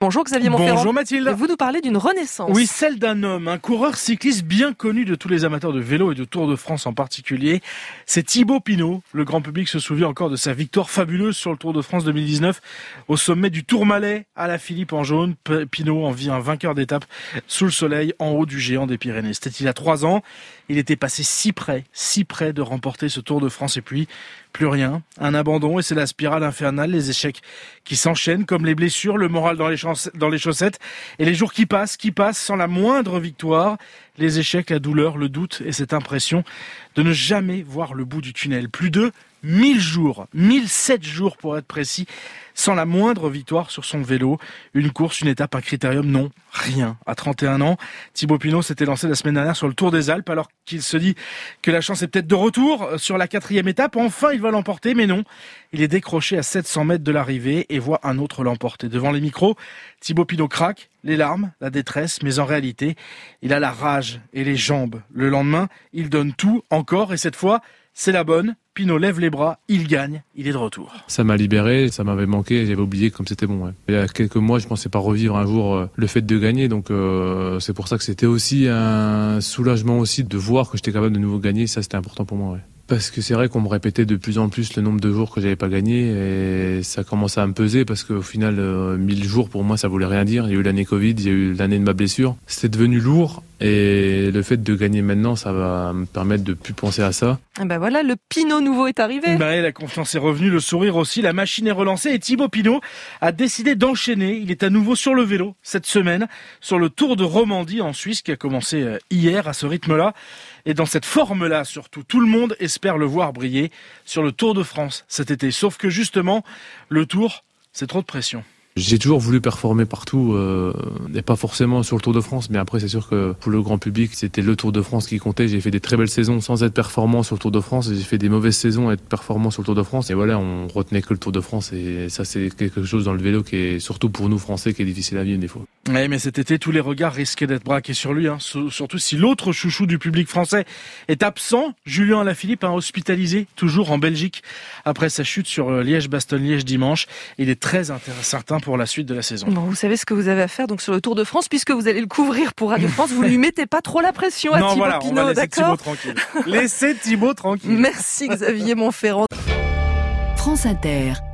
Bonjour Xavier Montferrand. Bonjour Mathilde. Et vous nous parlez d'une renaissance. Oui, celle d'un homme, un coureur cycliste bien connu de tous les amateurs de vélo et de Tour de France en particulier. C'est Thibaut Pinot. Le grand public se souvient encore de sa victoire fabuleuse sur le Tour de France 2019 au sommet du Tourmalet à la Philippe en jaune. Pinot en vit un vainqueur d'étape sous le soleil en haut du géant des Pyrénées. C'était il y a 3 ans. Il était passé si près de remporter ce Tour de France et puis plus rien, un abandon et c'est la spirale infernale, les échecs qui s'enchaînent comme les blessures, le moral dans les chaussettes et les jours qui passent sans la moindre victoire, les échecs, la douleur, le doute et cette impression de ne jamais voir le bout du tunnel. Plus de 1007 jours pour être précis, sans la moindre victoire sur son vélo. Une course, une étape, un critérium, non, rien. À 31 ans, Thibaut Pinot s'était lancé la semaine dernière sur le Tour des Alpes alors qu'il se dit que la chance est peut-être de retour sur la 4e étape. Enfin, il va l'emporter, mais non. Il est décroché à 700 mètres de l'arrivée et voit un autre l'emporter. Devant les micros, Thibaut Pinot craque, les larmes, la détresse, mais en réalité, il a la rage et les jambes. Le lendemain, il donne tout, encore, et cette fois, c'est la bonne. Pinot lève les bras, il gagne, il est de retour. Ça m'a libéré, ça m'avait manqué, j'avais oublié comme c'était bon. Ouais. Il y a quelques mois, je pensais pas revivre un jour le fait de gagner, donc c'est pour ça que c'était aussi un soulagement aussi de voir que j'étais capable de nouveau gagner, ça c'était important pour moi. Ouais. Parce que c'est vrai qu'on me répétait de plus en plus le nombre de jours que j'avais pas gagné et ça commençait à me peser parce qu'au final 1000 jours pour moi ça voulait rien dire. Il y a eu l'année Covid, il y a eu l'année de ma blessure. C'était devenu lourd et le fait de gagner maintenant ça va me permettre de plus penser à ça. Et ben voilà, le Pinot nouveau est arrivé. La confiance est revenue, le sourire aussi, la machine est relancée et Thibaut Pinot a décidé d'enchaîner. Il est à nouveau sur le vélo cette semaine sur le Tour de Romandie en Suisse qui a commencé hier à ce rythme-là. Et dans cette forme-là, surtout, tout le monde espère le voir briller sur le Tour de France cet été. Sauf que justement, le Tour, c'est trop de pression. J'ai toujours voulu performer partout, et pas forcément sur le Tour de France, mais après c'est sûr que pour le grand public, c'était le Tour de France qui comptait. J'ai fait des très belles saisons sans être performant sur le Tour de France, et j'ai fait des mauvaises saisons à être performant sur le Tour de France. Et voilà, on retenait que le Tour de France, et ça c'est quelque chose dans le vélo qui est, surtout pour nous Français, qui est difficile à vivre des fois. Oui, mais cet été, tous les regards risquaient d'être braqués sur lui, surtout si l'autre chouchou du public français est absent. Julien Alaphilippe, hospitalisé, toujours en Belgique, après sa chute sur Liège-Bastogne-Liège dimanche. Il est très incertain pour la suite de la saison. Bon, vous savez ce que vous avez à faire donc sur le Tour de France, puisque vous allez le couvrir pour Radio France. Vous lui mettez pas trop la pression à Thibaut Pinot, on va laisser d'accord ? Thibaut tranquille. Laissez Thibaut tranquille. Merci Xavier Montferrand. France Inter.